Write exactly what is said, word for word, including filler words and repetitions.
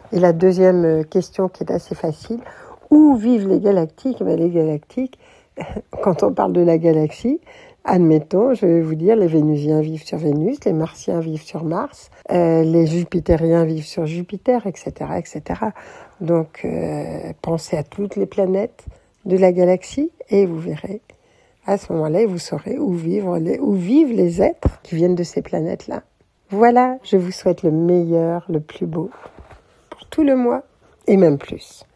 Et la deuxième question qui est assez facile, où vivent les galactiques? Ben, les galactiques, quand on parle de la galaxie, admettons, je vais vous dire, les Vénusiens vivent sur Vénus, les Martiens vivent sur Mars, euh, les Jupitériens vivent sur Jupiter, et cetera, et cetera. Donc, euh, pensez à toutes les planètes de la galaxie et vous verrez, à ce moment-là, vous saurez où vivent les, où vivent les êtres qui viennent de ces planètes-là. Voilà, je vous souhaite le meilleur, le plus beau pour tout le mois et même plus.